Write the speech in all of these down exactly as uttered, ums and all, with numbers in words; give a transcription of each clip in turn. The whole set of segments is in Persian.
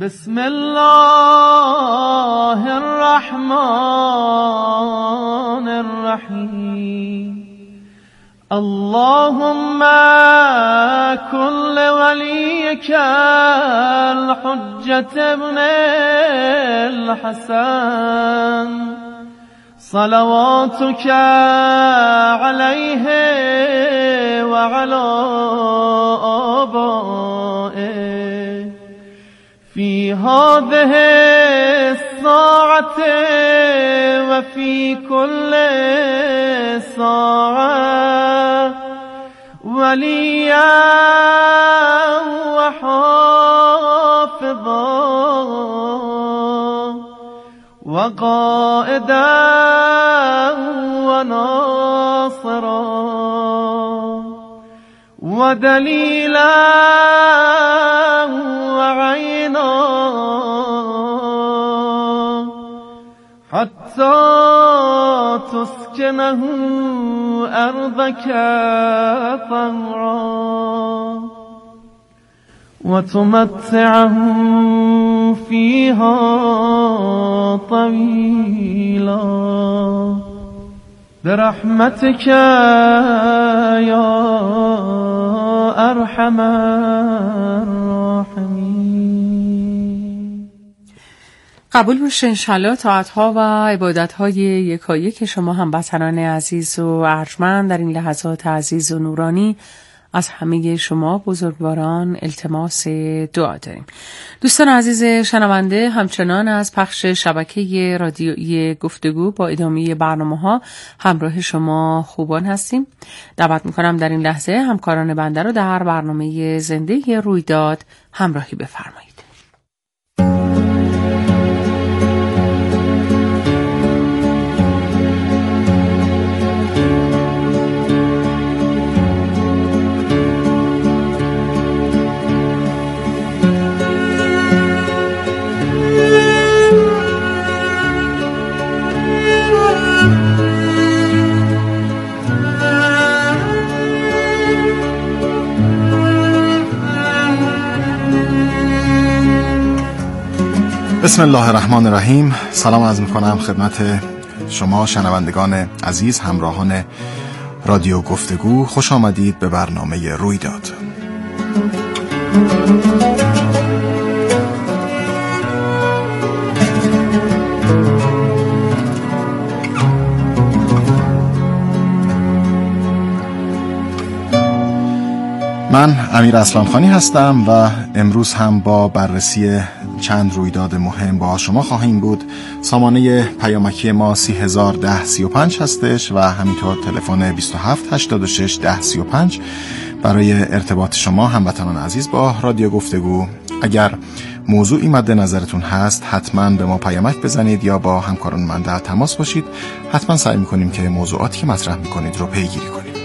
بسم الله الرحمن الرحیم. اللهم كن وليك الحجة ابن الحسن صلواتك عليه وعلى آبائه في هذه الساعة وفي كل ساعة وليا وحافظا وقائدا وناصرا ودليلا وعينا حتى تسكنه أرضك طهرا وتمتعه فيها طويلا برحمتك يا أرحم الراحمين. قبول باشه انشالله طاعت‌ها و عبادت‌های یکایک شما هموطنان عزیز و ارجمند در این لحظات عزیز و نورانی از همه شما بزرگواران التماس دعا داریم. دوستان عزیز شنونده، همچنان از پخش شبکه رادیویی گفتگو با ادامه برنامه‌ها همراه شما خوبان هستیم. دعوت می‌کنم در این لحظه همکاران بنده رو در برنامه زنده رویداد همراهی بفرمایید. بسم الله الرحمن الرحیم. سلام عرض می‌کنم خدمت شما شنوندگان عزیز، همراهان رادیو گفتگو. خوش آمدید به برنامه رویداد. من امیر اصلانخانی هستم و امروز هم با بررسی چند رویداد مهم با شما خواهیم بود. سامانه پیامکی ما سی هزار ده سی و پنج هستش و همینطور تلفن بیست و هفت هشتاد و شش ده سی و پنج برای ارتباط شما هموطنان عزیز با رادیو گفتگو. اگر موضوعی مد نظرتون هست حتما به ما پیامک بزنید یا با همکاران من در تماس باشید. حتما سعی میکنیم که موضوعاتی که مطرح میکنید رو پیگیری کنیم.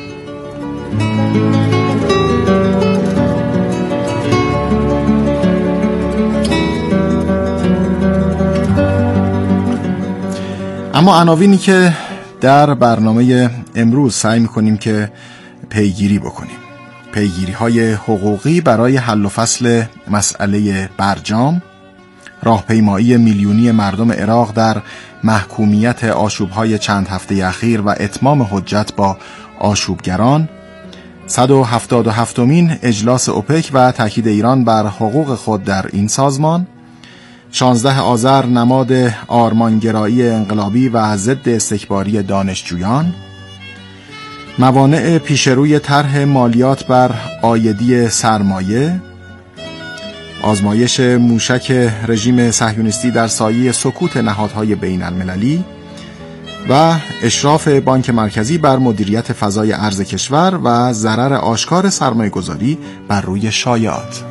اما عناوینی که در برنامه امروز سعی می‌کنیم که پیگیری بکنیم، پیگیری‌های حقوقی برای حل و فصل مسئله برجام، راهپیمایی میلیونی مردم عراق در محکومیت آشوب‌های چند هفته اخیر و اتمام حجت با آشوبگران، صد و هفتاد و هفتمین اجلاس اوپک و تاکید ایران بر حقوق خود در این سازمان، شانزده آذر نماد آرمانگرایی انقلابی و ضد استکباری دانشجویان، موانع پیشروی طرح مالیات بر عایدی سرمایه، آزمایش موشک رژیم صهیونیستی در سایه سکوت نهادهای بین المللی و اشراف بانک مرکزی بر مدیریت فضای ارز کشور و ضرر آشکار سرمایه گذاری بر روی شایعات.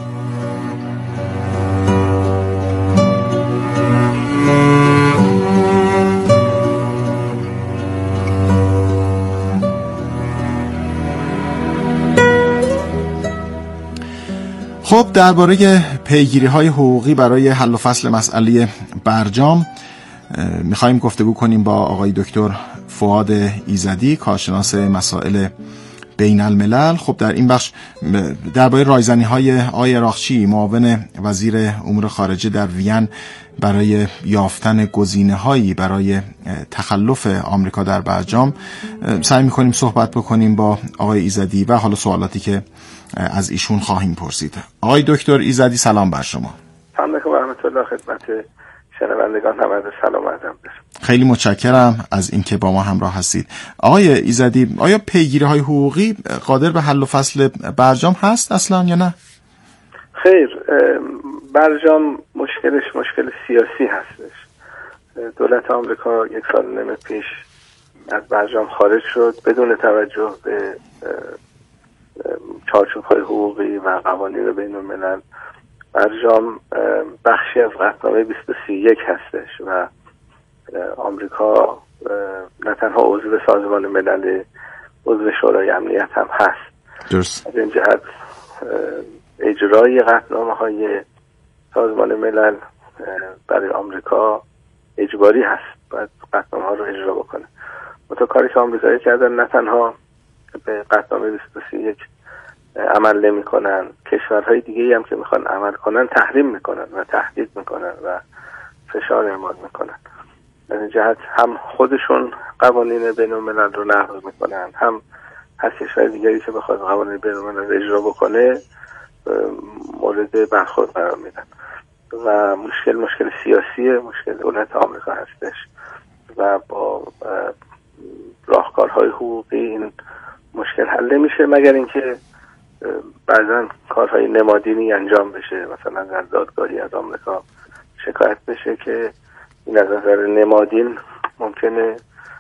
خب درباره پیگیری‌های حقوقی برای حل و فصل مسئله برجام می‌خوایم گفتگو کنیم با آقای دکتر فؤاد ایزدی، کارشناس مسائل بین الملل. خب در این بخش درباره رایزنی های آقای اراغچی، معاون وزیر امور خارجه در وین، برای یافتن گزینه‌هایی برای تخلف آمریکا در برجام سعی می‌کنیم صحبت بکنیم با آقای ایزدی و حالا سوالاتی که از ایشون خواهیم پرسید. آقای دکتر ایزدی سلام بر شما. سلام علیکم و رحمت الله. خدمت شنوندگان هم عرض سلام و ادب. خیلی متشکرم از اینکه با ما همراه هستید. آقای ایزدی، آیا پیگیری‌های حقوقی قادر به حل و فصل برجام هست اصلا یا نه؟ خیر، برجام مشکلش مشکل سیاسی هستش. دولت آمریکا یک سال و نیم پیش از برجام خارج شد بدون توجه به چارچوب‌های حقوقی و قوانین بین الملل. برجام بخشی از قطعنامه بیست و یک هستش و آمریکا نه تنها عضو سازمان ملل، عضو شورای امنیت هم هست. درست. از این جهت اجرای قطعنامه‌های سازمان ملل برای آمریکا اجباری هست، باید قطعنامه‌ها رو اجرا بکنه. منتها کاری که آمریکایی کردن نه تنها به قطعنامه بیست و یک عمل نمی کنن، کشورهای دیگه هم که میخوان عمل کنن تحریم میکنن و تهدید میکنن و فشار اعمال میکنن. از این جهت هم خودشون قوانین بین الملل رو نقض میکنن، هم هر کشور دیگری که بخواد قوانین بین الملل اجرا بکنه مورد برخورد قرار میدن و مشکل مشکل سیاسیه، مشکل دولت آمریکا هستش و با راهکارهای حقوقی این مشکل حل نمیشه مگر اینکه بعضا کارهای نمادینی انجام بشه. مثلا در دادگاهی از آمریکا شکایت بشه که این از نظر نمادین ممکنه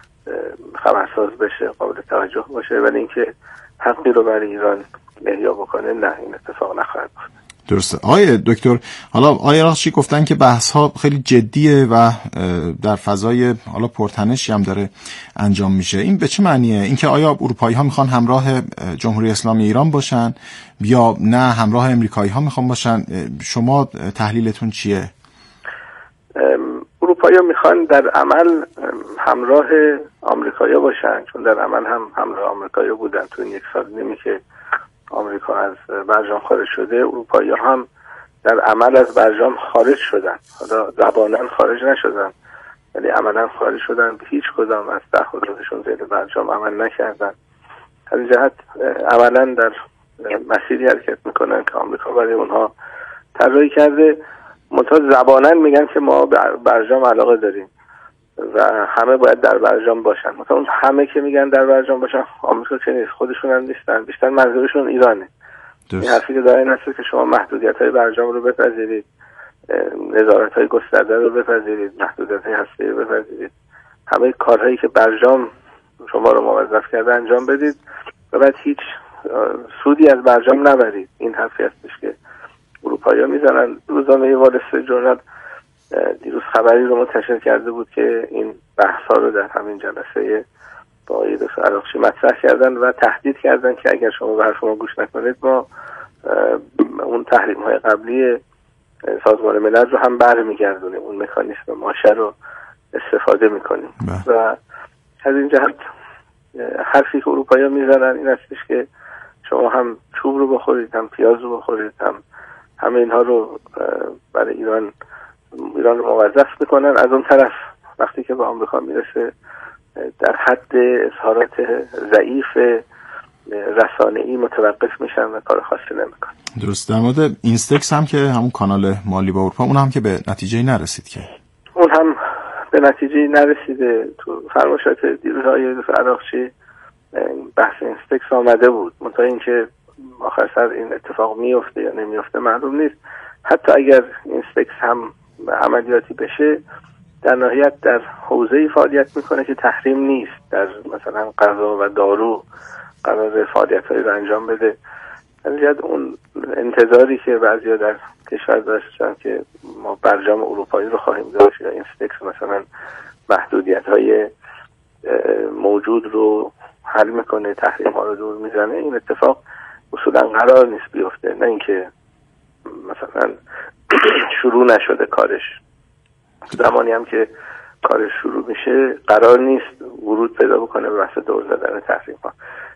خبرساز بشه، قابل توجه باشه، ولی اینکه حقی رو برای ایران احیا بکنه نه، این اتفاق نخواهد افتاد. درسته. آقای دکتر، حالا آقای اراغچی گفتن که بحث ها خیلی جدیه و در فضای حالا پرتنشی هم داره انجام میشه. این به چه معنیه؟ اینکه آیا اروپایی ها میخوان همراه جمهوری اسلامی ایران باشن یا نه همراه امریکایی ها میخوان باشن؟ شما تحلیلتون چیه؟ اروپایی ها میخوان در عمل همراه آمریکایی ها باشن، چون در عمل هم همراه آمریکایی ها بودن تو این یک سال نیمی که آمریکا از برجام خارج شده. اروپایی هم در عمل از برجام خارج شدن، حالا زباناً خارج نشدن ولی عملاً خارج شدن. به هیچ کدام از تعهداتشون زیر برجام عمل نکردن. از این جهت عملاً در مسیری حرکت میکنن که آمریکا برای اونها طراحی کرده. منتها زباناً میگن که ما به برجام علاقه داریم و همه باید در برجام باشن. مثلا اون همه که میگن در برجام باشن آمریکا چه نیست، خودشون هم نیستن، بیشتر منظورشون ایرانه. این حرفی که داره این هست که شما محدودیت‌های برجام رو بپذیرید، نظارت‌های گسترده رو بپذیرید، محدودیت‌های هسته‌ای رو بپذیرید، همه کارهایی که برجام شما رو موظف کرده انجام بدید و بعد هیچ سودی از برجام نبرید. این حرفی هستش که اروپایی‌ها میزنن. روزنامه وال استریت ژورنال دیروز خبری رو منتشر کرده بود که این بحث‌ها رو در همین جلسه با آقای دکتر اراغچی مطرح کردن و تهدید کردن که اگر شما به حرف ما گوش نکنید ما اون تحریم‌های قبلی سازمان ملل رو هم برمیگردونیم، اون مکانیسم ماشه رو استفاده میکنیم. و از این جهت حرفی که اروپایی‌ها میزنن این هستش که شما هم چوب رو بخورید، هم پیاز رو بخورید، هم همه اینها رو برای ایران ایران رو موظف میکنن. از اون طرف وقتی که به آمریکا میرسه در حد اظهارات ضعیف رسانه‌ای متوقف میشن و کار خاصی نمیکنن. درست. در مورد اینستکس هم که همون کانال مالی با اروپا، اون هم که به نتیجه نرسید که اون هم به نتیجه نرسیده. تو فرمایشات دیروز آقای دکتر اراغچی بحث اینستکس آمده بود، منتها اینکه آخر سر این اتفاق میفته یا نمیفته معلوم نیست. حتی اگر اینستکس هم عملیاتی بشه در نهایت در حوزه‌ای فعالیت میکنه که تحریم نیست. در مثلا غذا و دارو قرار فعالیت‌هایی رو انجام بده. یعنی اون انتظاری که بعضیا در کشور داشتن که ما برجام اروپایی رو خواهیم داشت یا اینستکس مثلا محدودیت‌های موجود رو حل میکنه، تحریم‌ها رو دور میزنه، این اتفاق اصولا قرار نیست بیفته. نه اینکه مثلا شروع نشده کارش، زمانی هم که کارش شروع میشه قرار نیست ورود پیدا بکنه به بحث دور زدن تحریم ها.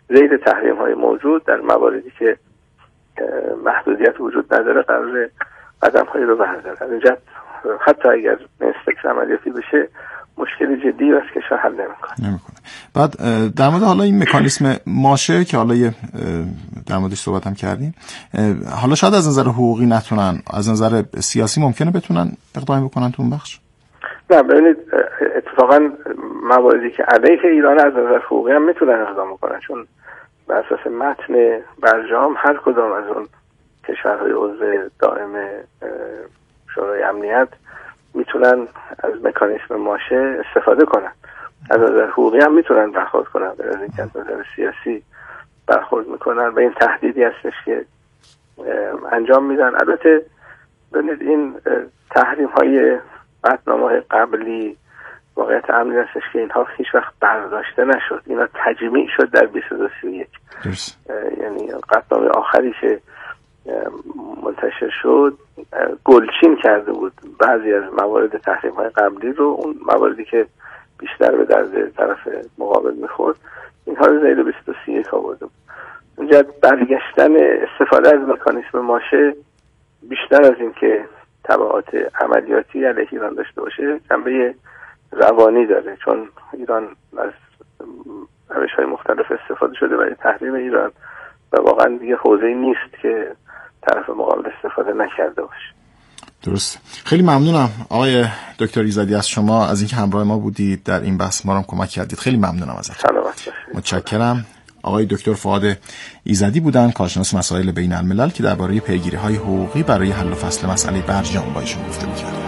ذیل تحریم های موجود در مواردی که محدودیت وجود نداره قرار قدم هایی رو بردارن. اینجا حتی اگر اینسپکشن عملیاتی بشه مشکل جدی است که کشور حل نمیکنه. نمیکنه. بعد در مورد حالا این مکانیسم ماشه که حالا در موردش صحبت هم کردیم، حالا شاید از نظر حقوقی نتونن، از نظر سیاسی ممکنه بتونن اقدامی بکنن تو اون بخش؟ نه ببینید اتفاقا مواردی که علیه ایران از نظر حقوقی هم میتونن اقدام بکنن، چون بر اساس متن برجام هر کدام از اون کشورهای عضو دائم شورای امنیت میتونن از مکانیسم ماشه استفاده کنن. از نظر حقوقی هم میتونن برخورد کنن، از اینکه از نظر سیاسی برخورد میکنن و این تهدیدی هستش که انجام میدن. البته ببینید این تحریم های قطعنامه های قبلی واقعیت امنی هستش که اینها هیچ وقت برداشته نشد، اینا تجمیع شد در بیست و دو سی و یک. یعنی قطعنامه آخری که منتشر شد گلچین کرده بود بعضی از موارد تحریم های قبلی رو، اون مواردی که بیشتر به درد طرف مقابل میخورد اینها رو زیر بیست و دو سی و یک آورده بود. اونجا برگشتن استفاده از مکانیسم ماشه بیشتر از این که تبعات عملیاتی علیه ایران داشته باشه جنبه روانی داره، چون ایران از روش‌های مختلف استفاده شده برای تحریم ایران و واقعا دیگه حوزه‌ای نیست که طرف مقابل استفاده نکرده باشه. درست. خیلی ممنونم آقای دکتر ایزدی از شما، از اینکه همراه ما بودید در این بحث، ما رو کمک کردید. خیلی ممنونم ازتون. سلامت باشید. متشکرم. آقای دکتر فؤاد ایزدی بودن، کارشناس مسائل بین الملل، که درباره پیگیری‌های حقوقی برای حل و فصل مسئله برجام با ایشون گفتگو کردیم.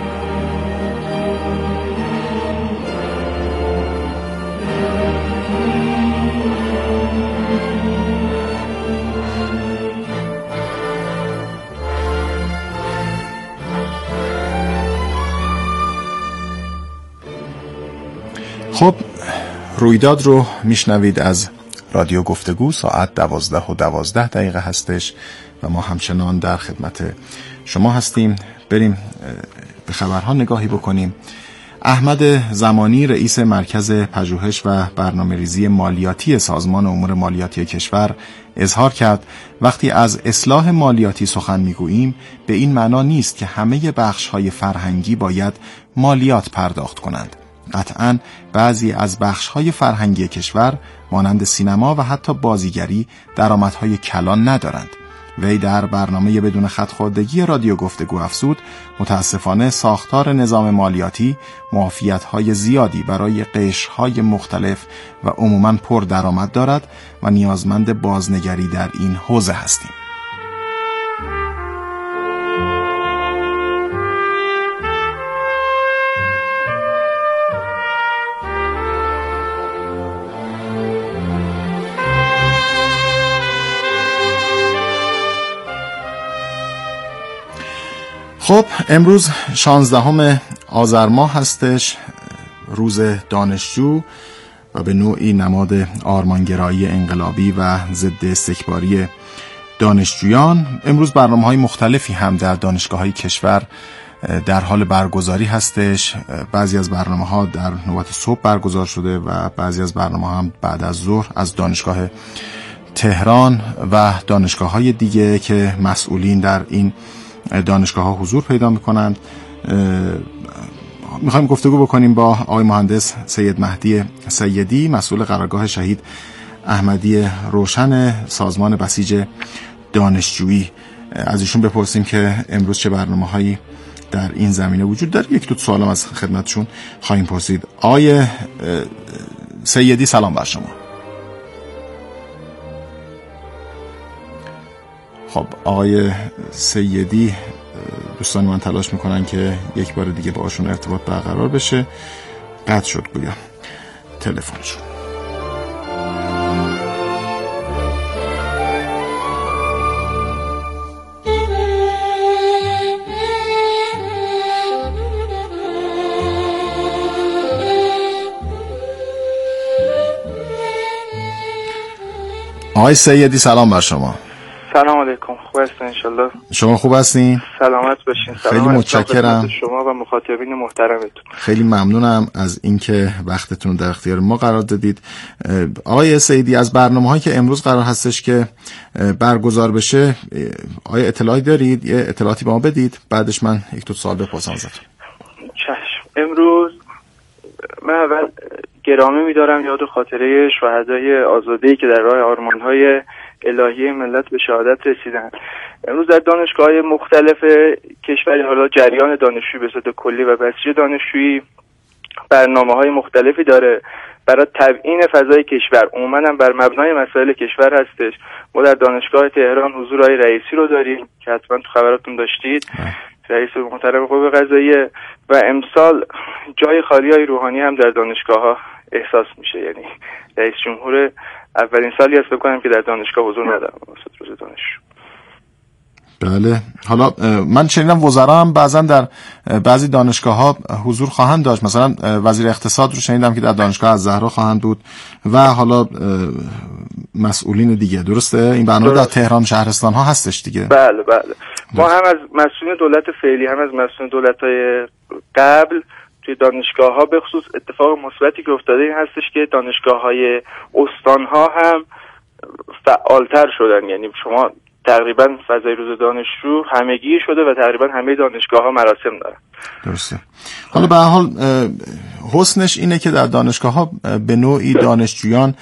خب رویداد رو میشنوید از رادیو گفتگو. ساعت دوازده و دوازده دقیقه هستش و ما همچنان در خدمت شما هستیم. بریم به خبرها نگاهی بکنیم. احمد زمانی رئیس مرکز پژوهش و برنامه‌ریزی مالیاتی سازمان امور مالیاتی کشور اظهار کرد وقتی از اصلاح مالیاتی سخن میگوییم به این معنا نیست که همه بخش‌های فرهنگی باید مالیات پرداخت کنند. قطعاً بعضی از بخش‌های فرهنگی کشور مانند سینما و حتی بازیگری درآمدهای کلان ندارند. وی در برنامه بدون خط‌خوردگی رادیو گفتگو افزود متاسفانه ساختار نظام مالیاتی معافیت‌های زیادی برای قشرهای مختلف و عموماً پر درآمد دارد و نیازمند بازنگری در این حوزه هستیم. خب امروز شانزدهم آذر ماه هستش، روز دانشجو و به نوعی نماد آرمانگرایی انقلابی و ضد استکباری دانشجویان. امروز برنامه‌های مختلفی هم در دانشگاه‌های کشور در حال برگزاری هستش. بعضی از برنامه‌ها در نوبت صبح برگزار شده و بعضی از برنامه‌ها هم بعد از ظهر از دانشگاه تهران و دانشگاه‌های دیگه که مسئولین در این دانشگاه ها حضور پیدا میکنند. میخوایم گفتگو بکنیم با آقای مهندس سید مهدی سیدی، مسئول قرارگاه شهید احمدی روشن سازمان بسیج دانشجویی. از ایشون بپرسیم که امروز چه برنامه هایی در این زمینه وجود داره. یک دو سوالم از خدمتشون خواهیم پرسید. آقای سیدی سلام بر شما. خب آقای سیدی دوستان من تلاش میکنن که یک بار دیگه باشون ارتباط برقرار بشه. قطع شد گویا تلفنشون. آقای سیدی سلام بر شما. سلام علیکم، خوب هستین انشالله؟ شما خوب هستین؟ سلامت باشین. خیلی متشکرم شما و مخاطبین محترمتون. خیلی ممنونم از اینکه وقتتون در اختیار ما قرار دادید. آقای سیدی، از برنامه‌هایی که امروز قرار هستش که برگزار بشه آیا اطلاعی دارید؟ یه اطلاعاتی به ما بدید، بعدش من یک دو سوال بپرسم ازتون. چشم. امروز من اول گرامی می‌دارم یاد خاطره شهدای آزاده‌ای که در راه آرمان‌های الهی ملت به شهادت رسیدن. امروز در دانشگاه‌های مختلف کشوری، حالا جریان دانشجویی به صورت کلی و بسیج دانشجویی برنامه‌های مختلفی داره برای تبیین فضای کشور، عموماً هم بر مبنای مسائل کشور هستش. ما در دانشگاه تهران حضور آقای رئیسی رو داریم که حتما تو خبراتون داشتید، رئیس محترم قوه قضاییه، و امسال جای خالی های روحانی هم در دانشگاه‌ها احساس میشه. یعنی رئیس جمهور اولین سالی است بکنم که در دانشگاه حضور ندارم واسه روز دانشجو. بله، حالا من شنیدم وزرا هم بعضا در بعضی دانشگاه‌ها حضور خواهند داشت. مثلا وزیر اقتصاد رو شنیدم که در دانشگاه الزهرا خواهند بود و حالا مسئولین دیگه. درسته؟ این برنامه درست. در تهران شهرستان ها هستش دیگه. بله بله. ما هم از مسئولین دولت فعلی هم از مسئولین دولت‌های قبل توی دانشگاه‌ها به خصوص اتفاق مثبتی که افتاده این هستش که دانشگاه‌های استان‌ها هم فعالتر شدن. یعنی شما تقریبا فضای روز دانشجو همگی شده و تقریبا همه دانشگاه‌ها مراسم دارن. درسته. حالا به هر حال حسنش اینه که در دانشگاه‌ها به نوعی دانشجویان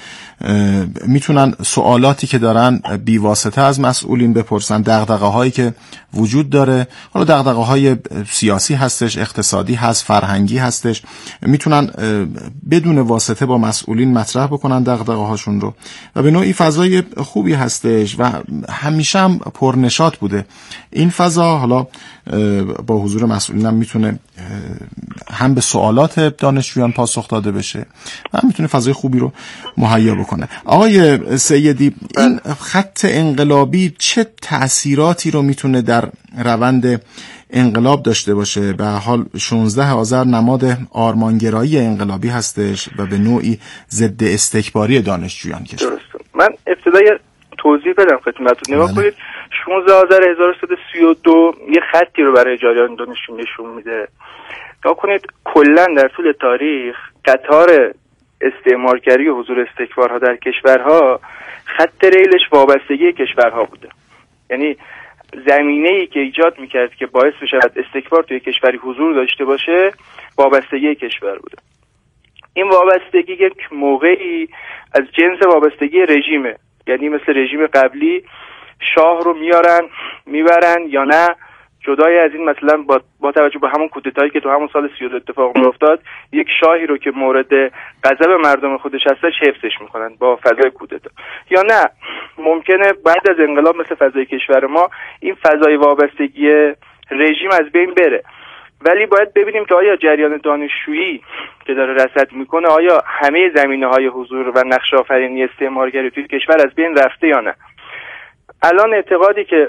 میتونن سوالاتی که دارن بی واسطه از مسئولین بپرسن، دغدغه‌هایی که وجود داره، حالا دغدغه‌های سیاسی هستش، اقتصادی هست، فرهنگی هستش، میتونن بدون واسطه با مسئولین مطرح بکنن دغدغه‌هاشون رو و به نوعی فضای خوبی هستش و همیشه هم پرنشاط بوده این فضا. حالا با حضور مسئولین هم میتونه هم به سوالات دانشجویان پاسخ داده بشه و هم میتونه فضای خوبی رو مهیا بکنه. آقای سیدی، این خط انقلابی چه تأثیراتی رو میتونه در روند انقلاب داشته باشه؟ به حال شانزده آذر نماد آرمانگرایی انقلابی هستش و به نوعی ضد استکباری دانشجویان کشور. درسته. من ابتدای توضیح بدم خدمتتون. نگاه کنید، شانزده آذر هزار و سیصد و سی و دو یه خطی رو برای جریان دانشجو نشون میده. نگاه کنید کلا در طول تاریخ قطار استعمارگری و حضور استکبارها در کشورها خط ریلش وابستگی کشورها بوده. یعنی زمینه‌ای که ایجاد میکرد که باعث بشه استکبار توی کشوری حضور داشته باشه وابستگی کشور بوده. این وابستگی یک موقعی از جنس وابستگی رژیمه، یعنی مثل رژیم قبلی شاه رو میارن میبرن یا نه، جدای از این مثلا با, با توجه به همون کودتایی که تو همون سال سی و دو اتفاق میافتاد، یک شاهی رو که مورد غضب مردم خودش هستش حفظش میکنن با فضای کودتا. یا نه ممکنه بعد از انقلاب مثل فضای کشور ما این فضای وابستگی رژیم از بین بره، ولی باید ببینیم که آیا جریان دانشجویی که داره رصد میکنه آیا همه زمینه‌های حضور و نقش آفرینی استعمارگری توی کشور از بین رفته یا نه. الان اعتقادی که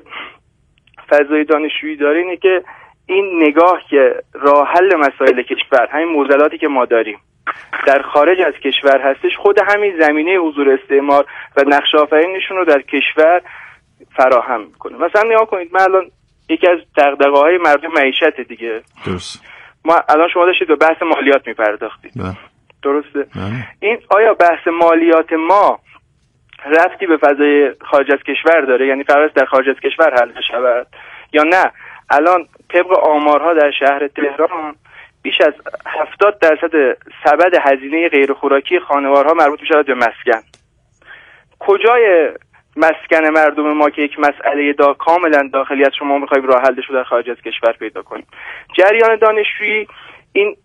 فضای دانشجویی داره اینه که این نگاه که راه حل مسائل کشور، همین معضلاتی که ما داریم در خارج از کشور هستش، خود همین زمینه حضور استعمار و نقش آفرینیشون رو در کشور فراهم میکنه. مثلا نگاه کنید، من الان یکی از دغدغه‌های مردم معیشت دیگه. درست. ما الان شما داشتید به بحث مالیات میپرداختید. درسته؟ نه. این آیا بحث مالیات ما رفتی به فضای خارج از کشور داره؟ یعنی قرار است در خارج از کشور حل شود یا نه؟ الان طبق آمارها در شهر تهران بیش از هفتاد درصد سبد هزینه غیر خوراکی خانوارها مربوط میشه به مسکن. کجای مسکن مردم ما که یک مسئله دا کاملا داخلی از شما میخوایم راه حلش رو در خارج از کشور پیدا کنیم؟ جریان دانشجویی این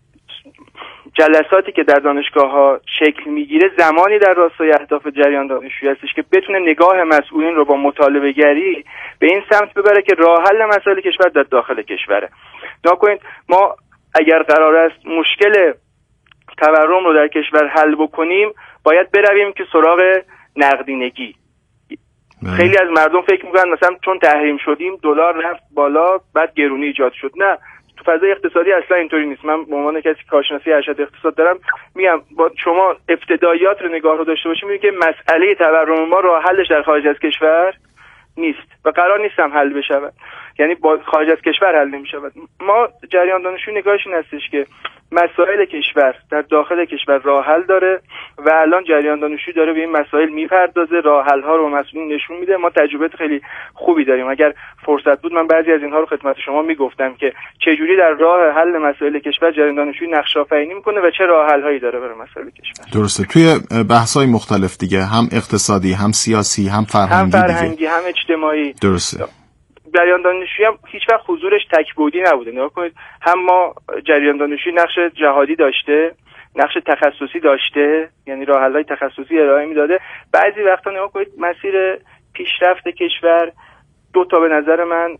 جلساتی که در دانشگاه ها شکل میگیره زمانی در راستای اهداف جریان دانشجویی هستش که بتونه نگاه مسئولین رو با مطالبه گری به این سمت ببره که راه حل مسائل کشور در داخل کشوره. نکنید ما اگر قرار است مشکل تورم رو در کشور حل بکنیم باید برویم که سراغ نقدینگی. خیلی از مردم فکر میکنن مثلا چون تحریم شدیم دلار رفت بالا بعد گرونی ایجاد شد. نه، تو فضای اقتصادی اصلا اینطوری نیست. من به عنوان کسی که کارشناسی ارشد اقتصاد دارم میگم با شما ابتداییات رو نگاه رو داشته باشیم میگه که مسئله تورم ما راه حلش در خارج از کشور نیست و قرار نیست هم حل بشود، یعنی با خارج از کشور حل نمی‌شود. ما جریان دانشجویی نگاهش این هستش که مسائل کشور در داخل کشور راه حل داره و الان جریان دانشجویی داره به این مسائل میپردازه، راه حل ها رو مسئولین نشون میده. ما تجربه خیلی خوبی داریم. اگر فرصت بود من بعضی از اینها رو خدمت شما میگفتم که چه جوری در راه حل مسائل کشور جریان دانشجویی نقش آفرینی میکنه و چه راه حل هایی داره برای مسائل کشور. درسته. توی بحث‌های مختلف دیگه، هم اقتصادی، هم سیاسی، هم فرهنگی، هم فرهنگی هم اجتماعی. درسته. جریان دانشجویی هم هیچ وقت حضورش تک‌بعدی نبوده. نگاه کنید، هم ما جریان دانشجویی نقش جهادی داشته، نقش تخصصی داشته، یعنی راه حل‌های تخصصی ارائه میداده. بعضی وقتا نگاه کنید مسیر پیشرفت کشور دو تا به نظر من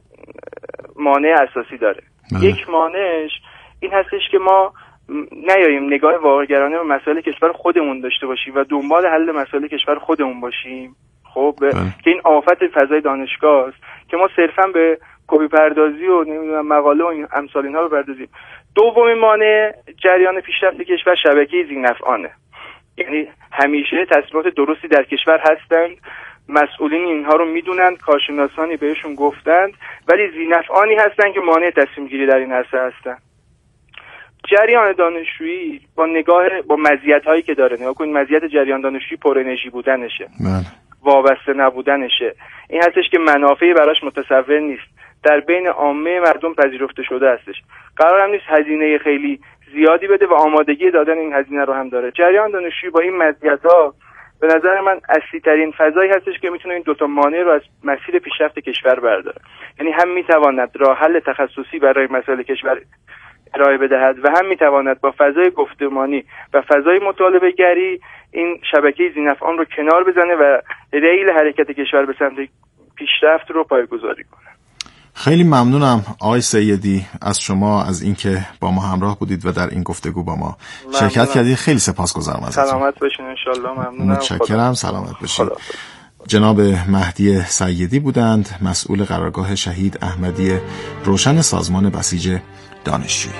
مانع اساسی داره. مه. یک مانعش این هستش که ما نیاییم نگاه واقع‌گرایانه به مسائل کشور خودمون داشته باشیم و دنبال حل مسائل کشور خودمون باشیم. خب که این آفت فضای دانشگاه است که ما صرفا به کپی پردازی و نمیدونم مقاله و این امثال اینها بپردازیم. دومین مانع جریان پیشرفت کشور شبکه ذی‌نفعانه، یعنی همیشه تصمیمات درستی در کشور هستند، مسئولین اینها رو میدونند، کارشناسانی بهشون گفتند، ولی ذی‌نفعانی هستند که مانع تصمیم گیری در این عرصه هستند. جریان دانشجویی با نگاه با مزیت‌هایی که داره، نگاه کنید مزیت جریان دانشجویی پر انرژی بودنشه، من. وابسته نبودنشه، این هستش که منافعی براش متصور نیست، در بین عامه مردم پذیرفته شده هستش، قرار هم نیست هزینه خیلی زیادی بده و آمادگی دادن این هزینه رو هم داره. جریان دانشجویی با این مزیت‌ها به نظر من اصلی ترین فضایی هستش که میتونه این دوتا مانع رو از مسیر پیشرفت کشور برداره. یعنی هم میتواند راه حل تخصصی برای مسائل کشور ارائه بدهد و هم میتواند با فضای گفتمانی و فضای مطالبه گری این شبکه ذی‌نفعان رو کنار بزنه و ریل حرکت کشور به سمت پیشرفت رو پایه‌گذاری کنه. خیلی ممنونم آقای سیدی از شما، از اینکه با ما همراه بودید و در این گفتگو با ما ممنونم. شرکت کردید. خیلی سپاسگزارم ازتون. سلامت باشین ان شاء الله. ممنونم. متشکرم. سلامت باشین. جناب مهدی سیدی بودند، مسئول قرارگاه شهید احمدی روشن سازمان بسیج دانشجویی.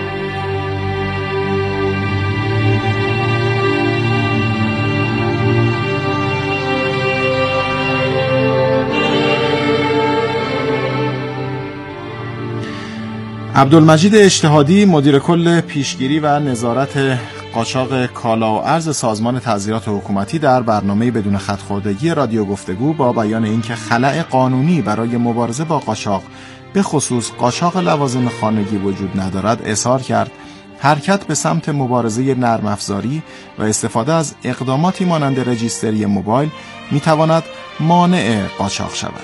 عبدالمجید اجتهادی، مدیر کل پیشگیری و نظارت قاچاق کالا و ارز سازمان تعزیرات حکومتی، در برنامه بدون خط‌خوردگی رادیو گفتگو با بیان اینکه خلأ قانونی برای مبارزه با قاچاق به خصوص قاچاق لوازم خانگی وجود ندارد، اظهار کرد حرکت به سمت مبارزه نرم افزاری و استفاده از اقداماتی مانند رجیستری موبایل میتواند مانع قاچاق شود.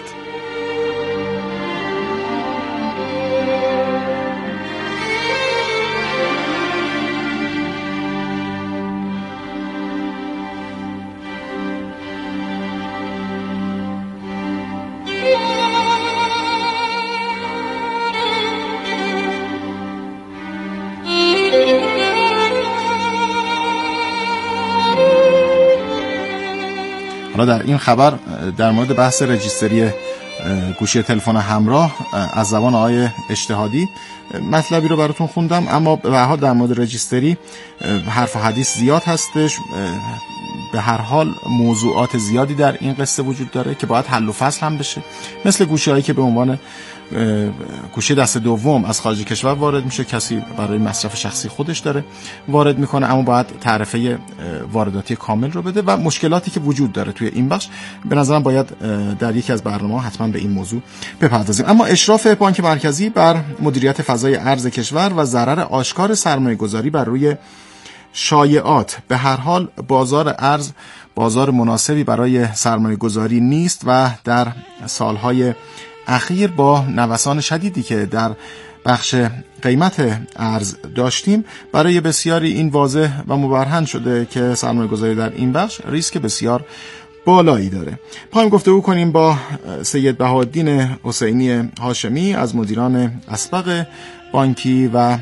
حالا در این خبر در مورد بحث رجیستری گوشی تلفن همراه از زبان آقای اجتهادی مطلبی رو براتون خوندم، اما به هر حال در مورد رجیستری حرف و حدیث زیاد هستش. به هر حال موضوعات زیادی در این قصه وجود داره که باید حل و فصل هم بشه، مثل گوشی‌هایی که به عنوان گوشی دست دوم از خارج کشور وارد میشه، کسی برای مصرف شخصی خودش داره وارد میکنه، اما باید تعرفه وارداتی کامل رو بده و مشکلاتی که وجود داره توی این بخش. به نظرم باید در یکی از برنامه‌ها حتما به این موضوع بپردازیم. اما اشراف بانک مرکزی بر مدیریت فضای ارز کشور و ضرر آشکار سرمایه‌گذاری بر روی شایعات، به هر حال بازار ارز بازار مناسبی برای سرمایه‌گذاری نیست و در سالهای اخیر با نوسان شدیدی که در بخش قیمت ارز داشتیم، برای بسیاری این واضح و مبرهن شده که سرمایه‌گذاری در این بخش ریسک بسیار بالایی داره. پایم گفتگو کنیم با سید بهاءالدین حسینی هاشمی از مدیران اسبق بانکی و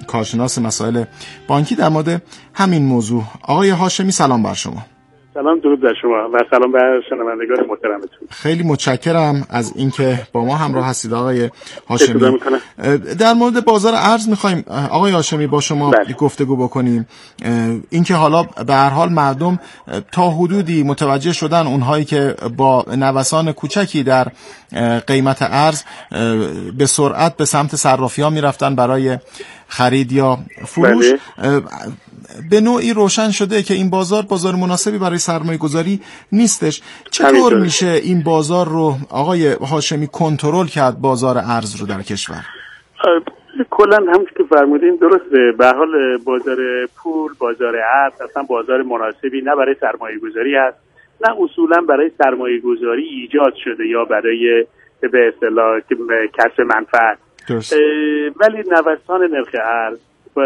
کارشناس مسائل بانکی در مورد همین موضوع. آقای هاشمی سلام بر شما. سلام، درود درود بر شما و سلام بر شنوندگان محترمتون. خیلی متشکرم از اینکه با ما همراه هستید آقای هاشمی. در مورد بازار ارز می‌خوایم آقای هاشمی با شما بله. گفتگو بکنیم. اینکه حالا به هر حال مردم تا حدودی متوجه شدن، اونهایی که با نوسان کوچکی در قیمت ارز به سرعت به سمت صرافی‌ها می‌رفتن برای خرید یا فروش، بله. به نوعی روشن شده که این بازار بازار مناسبی برای سرمایه گذاری نیستش. چطور میشه این بازار رو آقای هاشمی کنترل کرد، بازار ارز رو در کشور؟ کلا همون که فرمودین درسته. به هر حال بازار پول، بازار ارز اصلا بازار مناسبی نه برای سرمایه گذاری است، نه اصولا برای سرمایه گذاری ایجاد شده یا برای به اصطلاح کسب منفعت. ولی نوسان نرخ ارز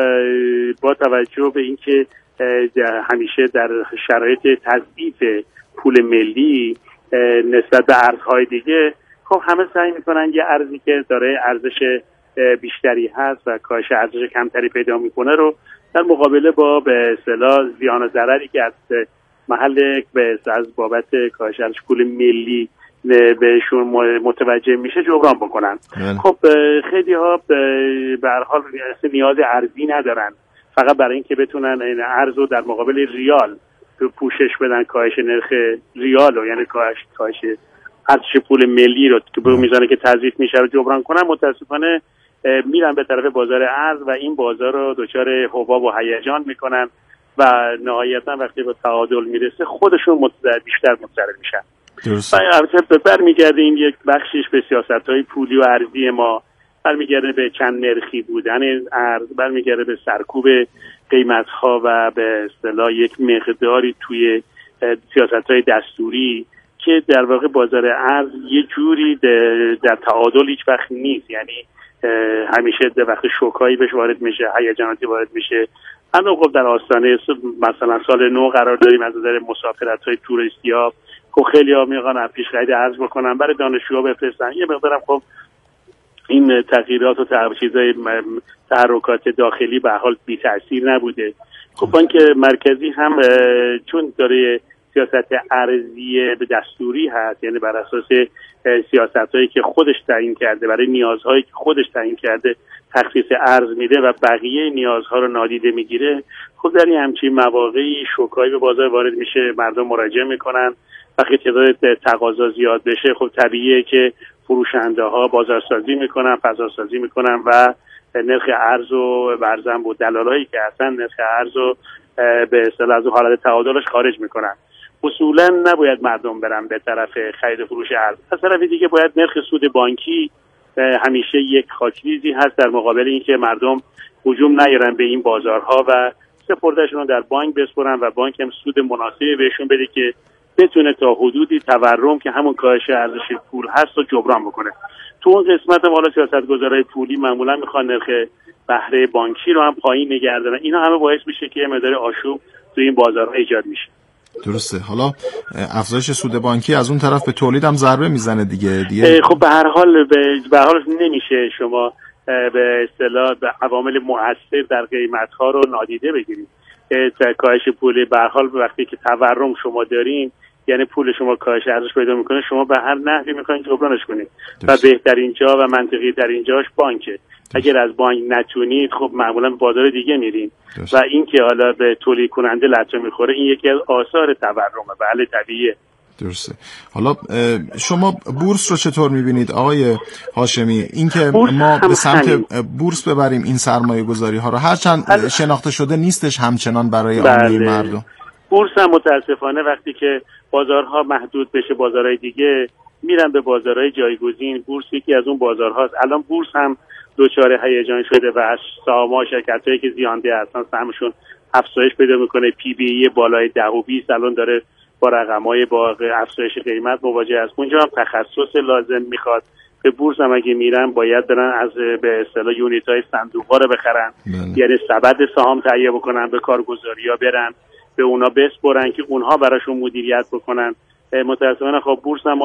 با توجه به اینکه همیشه در شرایط تضعیف پول ملی نسبت به ارزهای دیگه، خب همه سعی میکنن یه ارزی که داره ارزش بیشتری هست و کاهش ارزش کمتری پیدا میکنه رو در مقابله با به اصطلاح زیان و ضرری که از محل به از بابت کاهش ارزش پول ملی بهشون متوجه میشه جبران بکنن. خب خیلی ها به هر حال نیاز ارزی ندارن، فقط برای اینکه بتونن این ارز رو در مقابل ریال پوشش بدن، کاهش نرخ ریال رو، یعنی کاهش کاهش ارزش پول ملی رو که به میزانی که تضعیف میشه رو جبران کنن، متاسفانه میرن به طرف بازار ارز و این بازار رو دچار حباب و هیجان میکنن و نهایتا وقتی به تعادل میرسه خودشون متضرر بیشتر متضرر میشن. درست. البته برمیگرده این یک بخشش به سیاست‌های پولی و ارزی ما، برمیگرده به چند نرخی بودن ارز، برمیگرده به سرکوب قیمت‌ها و به اصطلاح یک مقداری توی سیاست‌های دستوری که در واقع بازار ارز یه جوری در تعادل هیچ وقت نیست. یعنی همیشه در وقت شوکایی بهش وارد میشه، هیجاناتی وارد میشه. اما خب در آستانه مثلا سال نو قرار داریم از نظر مسافرت‌های توریستی‌ها، خب خیلی ها میخوان پیش خرید ارز بکنن، برای دانشجوها بفرستن. یه مقدارم خب این تغییرات و چیزای تحرکات داخلی به حال بی تأثیر نبوده. خب بانک مرکزی هم چون داره سیاست ارزی به دستوری هست، یعنی بر اساس سیاستایی که خودش تعیین کرده، برای نیازهایی که خودش تعیین کرده تخصیص ارز میده و بقیه نیازها رو نادیده میگیره، خب در این همچین مواقعی شوکایی به بازار وارد میشه، مردم مراجعه میکنن. وقتی تعداد تقاضا زیاد بشه خب طبیعیه که فروشنده ها بازارسازی میکنن، فضاسازی میکنن و نرخ ارز و برزن و دلالایی که اصلا نرخ ارز رو به اصطلاح از حالت تعادلش خارج میکنن. اصولا نباید مردم برن به طرف خرید و فروش ارز. از طرف دیگه باید نرخ سود بانکی همیشه یک خاکریزی هست در مقابل اینکه مردم هجوم نیارن به این بازارها و سپردهشون رو در بانک بسپرن و بانک هم سود مناسبی بهشون بده که بتونه تا حدودی تورم که همون کاهش ارزش پول هست رو جبران بکنه. تو اون قسمت هم حالا سیاستگزارای پولی معمولا میخوان نرخ بهره بانکی رو هم پایین نگه دارن. اینا همه باعث میشه که یه مقدار آشوب تو این بازارها ایجاد میشه. درسته. حالا افزایش سود بانکی از اون طرف به تولید هم ضربه میزنه دیگه دیگه خب به هر حال به هر حال نمیشه شما به اصطلاح به عوامل مؤثر در قیمت ها رو نادیده بگیرید. کاهش پول به هر حال وقتی که تورم شما دارین، یعنی پول شما کاهش ارزش پیدا میکنه، شما به هر نحوی میخواین جبرانش کنید و بهترین جا و منطقی ترین جاش بانکه. اگر از بانک نتونید خب معمولا بازار دیگه میرین و این که حالا به تولید کننده لطمه میخوره، این یکی از آثار تورمه. بله طبیعیه. درسته. حالا شما بورس رو چطور میبینید آقای هاشمی؟ اینکه ما به سمت بورس ببریم این سرمایه گذاری ها رو، هرچند شناخته شده نیستش همچنان برای عامه مردم. بورس هم متاسفانه وقتی که بازارها محدود بشه، بازارهای دیگه میرن به بازارهای جایگزین. بورس یکی از اون بازارهاست. الان بورس هم دوچاره هیجان شده و از سهام‌ها شرکتایی که زیانده هستن سهمشون افزایش پیدا میکنه. پی بی ای بالای ده و بیست الان داره با رقم‌های با افزایش قیمت مواجه است. اونجا هم تخصص لازم میخواد. به بورس هم اگه میرن باید برن از به اصطلاح یونیت‌های صندوق‌ها رو بخرن، یعنی سبد سهام تهیه بکنن، به کارگزاری‌ها برن به اونا بسپرن که اونها براشون مدیریت بکنن. متأسفانه خب بورس هم